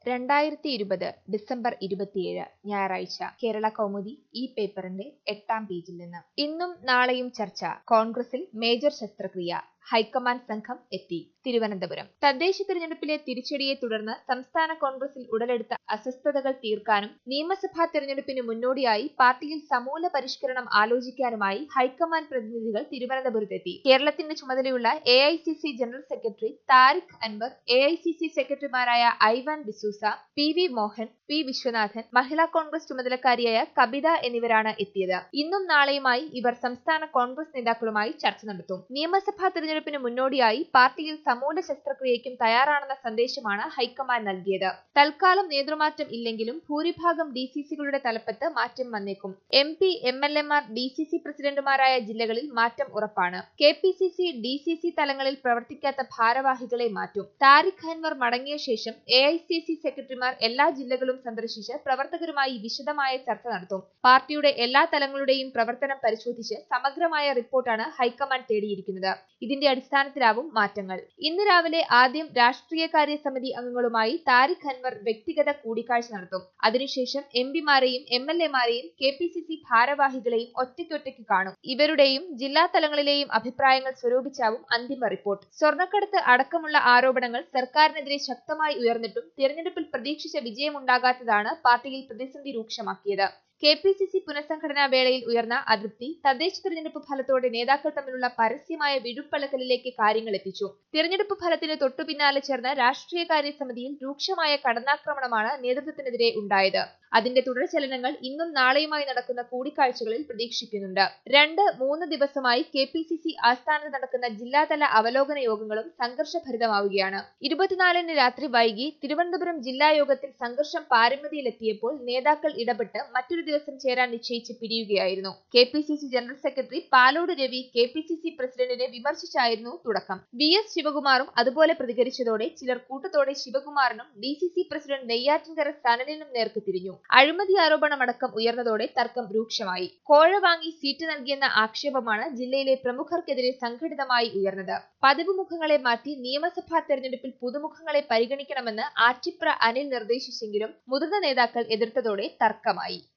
2020 December 27 ഞായറാഴ്ച കേരള കൗമുദി ഈ പേപ്പറിന്റെ 8-ാം പേജിൽ നിന്ന്. ഇന്നും നാളെയും ചർച്ച. കോൺഗ്രസിൽ മേജർ ശസ്ത്രക്രിയ. ഹൈക്കമാൻഡ് സംഘം എത്തി. തിരുവനന്തപുരം. തദ്ദേശ തിരഞ്ഞെടുപ്പിലെ തിരിച്ചടിയെ തുടർന്ന് സംസ്ഥാന കോൺഗ്രസിൽ ഉടലെടുത്ത അസ്വസ്ഥതകൾ തീർക്കാനും നിയമസഭാ തിരഞ്ഞെടുപ്പിന് മുന്നോടിയായി പാർട്ടിയിൽ സമൂല പരിഷ്കരണം ആലോചിക്കാനുമായി ഹൈക്കമാൻഡ് പ്രതിനിധികൾ തിരുവനന്തപുരത്തെത്തി. കേരളത്തിന്റെ ചുമതലയുള്ള AICC general secretary Tariq Anwar, AICC സെക്രട്ടറിമാരായ ഐവാൻ ഡിസൂസ, PV മോഹൻ, P വിശ്വനാഥൻ, മഹിളാ കോൺഗ്രസ് ചുമതലക്കാരിയായ കബിത എന്നിവരാണ് എത്തിയത്. ഇന്നും നാളെയുമായി ഇവർ സംസ്ഥാന കോൺഗ്രസ് നേതാക്കളുമായി ചർച്ച നടത്തും. നിയമസഭാ തിരഞ്ഞെടുപ്പിന് മുന്നോടിയായി പാർട്ടിയിൽ സമൂല ശസ്ത്രക്രിയയ്ക്കും തയ്യാറാണെന്ന സന്ദേശമാണ് ഹൈക്കമാൻഡ് നൽകിയത്. തൽക്കാലം നേതൃമാറ്റം ഇല്ലെങ്കിലും ഭൂരിഭാഗം DCCകളുടെ തലപ്പത്ത് മാറ്റം വന്നേക്കും. MP, MLAമാർ, DCC പ്രസിഡന്റുമാരായ ജില്ലകളിൽ മാറ്റം ഉറപ്പാണ്. KPCC, DCC തലങ്ങളിൽ പ്രവർത്തിക്കാത്ത ഭാരവാഹികളെ മാറ്റും. താരിഖ് അൻവർ മടങ്ങിയ ശേഷം AICC സെക്രട്ടറിമാർ എല്ലാ ജില്ലകളും സന്ദർശിച്ച് പ്രവർത്തകരുമായി വിശദമായ ചർച്ച നടത്തും. പാർട്ടിയുടെ എല്ലാ തലങ്ങളുടെയും പ്രവർത്തനം പരിശോധിച്ച് സമഗ്രമായ റിപ്പോർട്ടാണ് ഹൈക്കമാൻഡ് തേടിയിരിക്കുന്നത്. ഇതിന്റെ അടിസ്ഥാനത്തിലാവും മാറ്റങ്ങൾ. ഇന്ന് രാവിലെ ആദ്യം രാഷ്ട്രീയകാര്യ സമിതി അംഗങ്ങളുമായി താരിഖ് അൻവർ വ്യക്തിഗത കൂടിക്കാഴ്ച നടത്തും. അതിനുശേഷം MPമാരെയും MLAമാരെയും KPCC ഭാരവാഹികളെയും ഒറ്റയ്ക്കൊറ്റയ്ക്ക് കാണും. ഇവരുടെയും ജില്ലാ തലങ്ങളിലെയും അഭിപ്രായങ്ങൾ സ്വരൂപിച്ചാവും അന്തിമ റിപ്പോർട്ട്. സ്വർണ്ണക്കടത്ത് അടക്കമുള്ള ആരോപണങ്ങൾ സർക്കാരിനെതിരെ ശക്തമായി ഉയർന്നിട്ടും തിരഞ്ഞെടുപ്പിൽ പ്രതീക്ഷിച്ച വിജയമുണ്ടാകാത്തതാണ് പാർട്ടിയിൽ പ്രതിസന്ധി രൂക്ഷമാക്കിയത്. KPCC പുനഃസംഘടനാ വേളയിൽ ഉയർന്ന അതൃപ്തി തദ്ദേശ തിരഞ്ഞെടുപ്പ് ഫലത്തോടെ നേതാക്കൾ തമ്മിലുള്ള പരസ്യമായ വിഴുപ്പലക്കലിലേക്ക് കാര്യങ്ങൾ എത്തിച്ചു. തിരഞ്ഞെടുപ്പ് ഫലത്തിന് തൊട്ടുപിന്നാലെ ചേർന്ന രാഷ്ട്രീയകാര്യ സമിതിയിൽ രൂക്ഷമായ കടന്നാക്രമണമാണ് നേതൃത്വത്തിനെതിരെ ഉണ്ടായത്. അതിന്റെ തുടർചലനങ്ങൾ ഇന്നും നാളെയുമായി നടക്കുന്ന കൂടിക്കാഴ്ചകളിൽ പ്രതീക്ഷിക്കുന്നുണ്ട്. 2-3 ദിവസമായി KPCC ആസ്ഥാനത്ത് നടക്കുന്ന ജില്ലാതല അവലോകന യോഗങ്ങളും സംഘർഷഭരിതമാവുകയാണ്. 24-ന് രാത്രി വൈകി തിരുവനന്തപുരം ജില്ലാ യോഗത്തിൽ സംഘർഷം പാരമ്യതയിലെത്തിയപ്പോൾ നേതാക്കൾ ഇടപെട്ട് മറ്റൊരു ദിവസം ചേരാൻ നിശ്ചയിച്ച് പിരിയുകയായിരുന്നു. KPCC general secretary Palode Ravi KPCC പ്രസിഡന്റിനെ വിമർശിച്ചായിരുന്നു തുടക്കം. VS ശിവകുമാറും അതുപോലെ പ്രതികരിച്ചതോടെ ചിലർ കൂട്ടത്തോടെ ശിവകുമാറിനും DCC പ്രസിഡന്റ് നെയ്യാറ്റിൻകര സനലിനും നേർക്ക് തിരിഞ്ഞു. അഴിമതി ആരോപണമടക്കം ഉയർന്നതോടെ തർക്കം രൂക്ഷമായി. കോഴ വാങ്ങി സീറ്റ് നൽകിയെന്ന ആക്ഷേപമാണ് ജില്ലയിലെ പ്രമുഖർക്കെതിരെ സംഘടിതമായി ഉയർന്നത്. പതിവ് മുഖങ്ങളെ മാറ്റി നിയമസഭാ തെരഞ്ഞെടുപ്പിൽ പുതുമുഖങ്ങളെ പരിഗണിക്കണമെന്ന് ആറ്റിപ്ര അനിൽ നിർദ്ദേശിച്ചെങ്കിലും മുതിർന്ന നേതാക്കൾ എതിർത്തതോടെ തർക്കമായി.